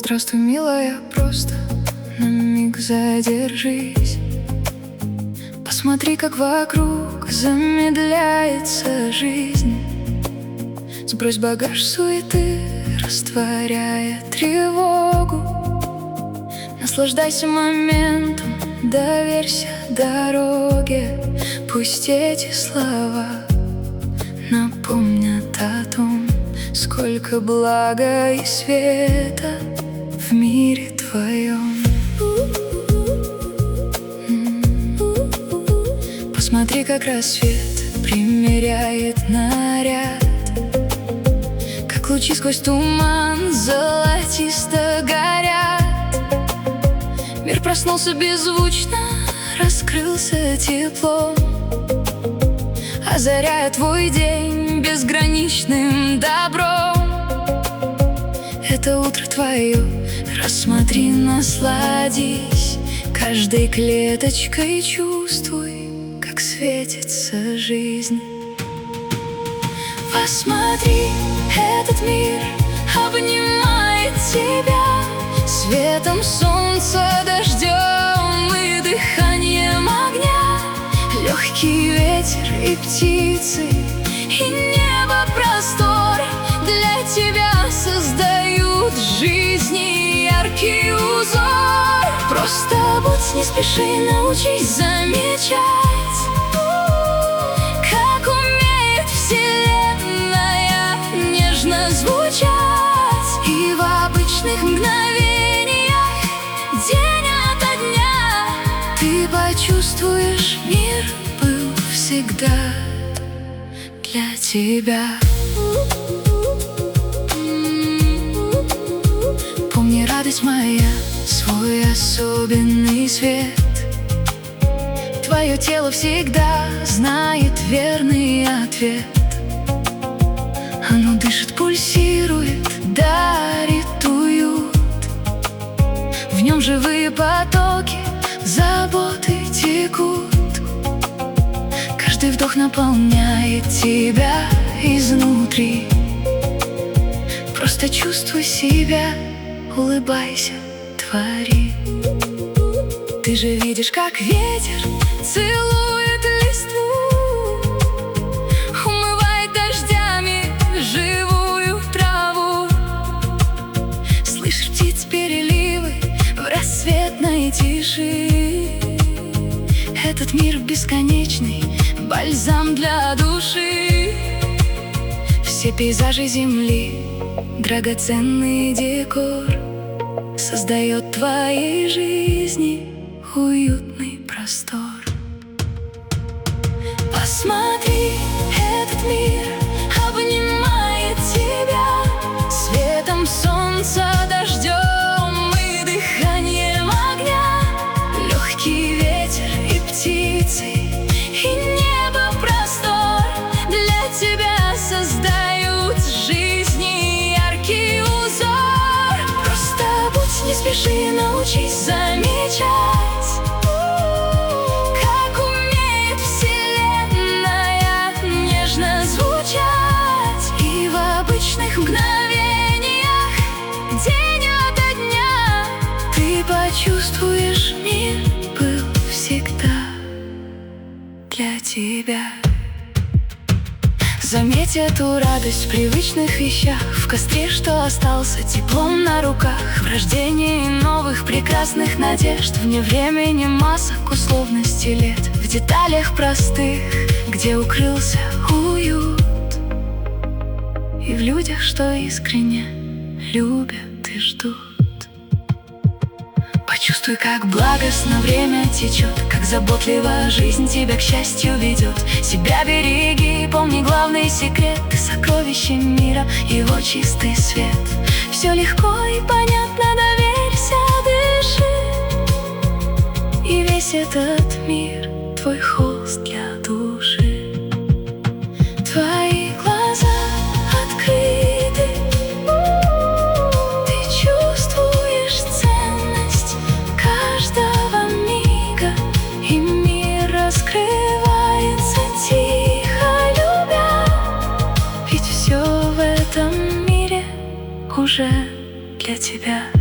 Здравствуй, милая, просто на миг задержись. Посмотри, как вокруг замедляется жизнь. Сбрось багаж суеты, растворяя тревогу. Наслаждайся моментом, доверься дороге. Пусть эти слова напомнят о том, сколько блага и света в мире твоем. Посмотри, как рассвет примеряет наряд, как лучи сквозь туман золотисто горят. Мир проснулся беззвучно, раскрылся теплом, озаряя твой день безграничным добром. Это утро твое, рассмотри, насладись каждой клеточкой, чувствуй, как светится жизнь. Посмотри, этот мир обнимает тебя светом солнца, дождем и дыханием огня. Легкий ветер и птицы, и небо простор для тебя создают в жизни яркий узор. Просто будь, не спеши, научись замечать, как умеет вселенная нежно звучать. И в обычных мгновениях, день ото дня, ты почувствуешь, мир был всегда для тебя. Помни, радость моя, свой особенный свет. Твое тело всегда знает верный ответ. Оно дышит, пульсирует, дарит уют. В нем живые потоки, заботы текут. Каждый вдох наполняет тебя изнутри. Просто чувствуй себя, улыбайся, твори. Ты же видишь, как ветер целует листву, умывает дождями живую траву. Слышишь птиц переливы в рассветной тиши. Этот мир бесконечный, бальзам для души. Все пейзажи земли, драгоценный декор создает твоей жизни уютный простор. Посмотри, этот мир обнимает тебя светом солнца, дождем и дыханием огня. Легкий ветер и птицы, и небо простор для тебя создают в жизни яркий узор. Просто будь, не спеши, научись замечать, как умеет вселенная нежно звучать. И в обычных мгновениях, день ото дня, ты почувствуешь, мир был всегда для тебя. Заметь эту радость в привычных вещах, в костре, что остался, теплом на руках, в рождении новых прекрасных надежд, вне времени масок условности лет, в деталях простых, где укрылся уют, и в людях, что искренне любят и ждут. Почувствуй, как благостно время течет, как заботливо жизнь тебя к счастью ведет. Себя береги, помни главный секрет: ты сокровище мира, его чистый свет. Все легко и понятно, доверься, дыши, и весь этот мир твой холст для души. Твои глаза открыты, ты чувствуешь ценность каждого мига, и мир раскрывается тихо, любя. Ведь все в этом мире уже для тебя.